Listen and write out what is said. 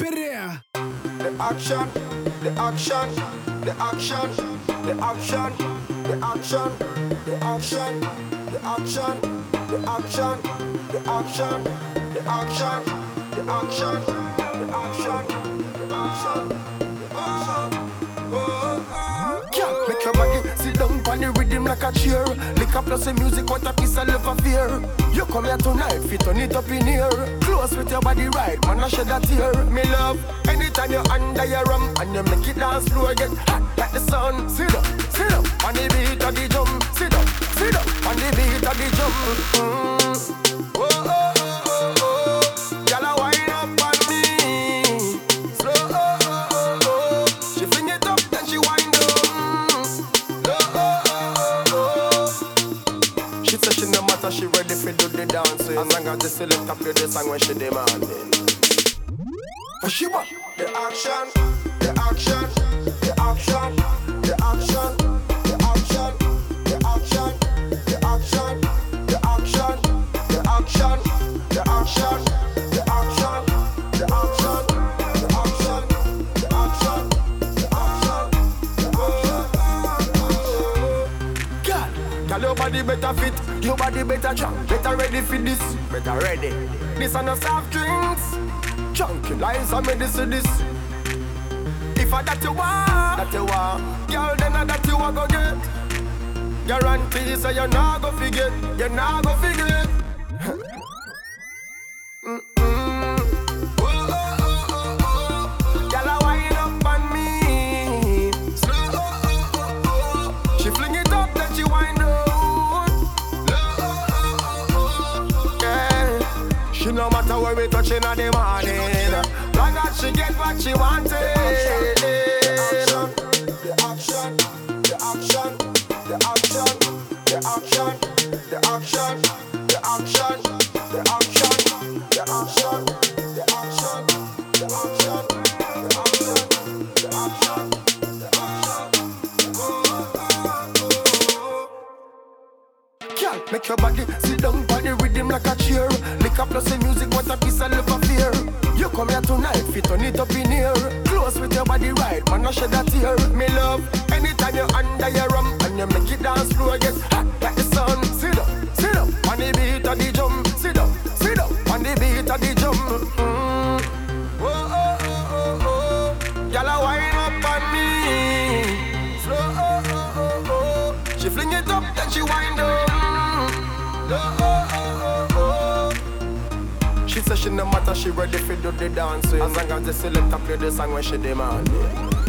Perea. The action, the action, the action, the action, the action, the action, the action, the action, the action, the action, the action, the action, the action, the action. Make your body sit down on the rhythm like a chair. Lick up plus the music, what a piece of love affair. You come here tonight, fit turn it up in here. Close with your body right, man, I shed a tear. Me love, anytime you're under your rum and you make it dance floor get hot like the sun. Sit up, on the beat of the drum. Sit up, on the beat of the drum. Oh, oh, oh, oh, oh. Y'all a wind up on me. Slow, oh, oh, oh, oh. She fling it up, then she wind up. She said she no matter, she ready for do the dancing. As long as the selector play the song when she demanding. But she want the action, the action, the action, the action, the action, the action, the action, the action, the action, the action, the action, the action, the action, the action, the action. Girl, your body better fit, your body better jump, better ready for this, better ready. This are no soft drinks, junkie lies are medicine this. If I that you want, girl, then I that you a go get. Guarantee so you nah go forget, you nah go forget. Girl, I wind up on me, slow. She fling it up, then she wind up. She no matter where we touching in the morning, long as she get what she wanted. The action, the action, the action, the action, the action, the action, the action, the action, the action, the action, the action, the action, the action. Girl, make your body sit down on the rhythm like a chair. Lick up plus the music, what a piece of love affair. You come here tonight, fit turn it up in here. Close with your body right, man, I shed a tear. Me love, anytime you're under your rum and you make it dance floor get hot like the sun. Sit up, on the beat of the drum. Sit up, on the beat of the drum. Oh, oh, oh, oh, oh. Y'all a wind up on me. Slow, oh, oh, oh, oh. She fling it up, then she wind up. Oh, oh, oh, oh. She said she no matter, she ready for do the dancing. As long as the selector play the song when she demanding.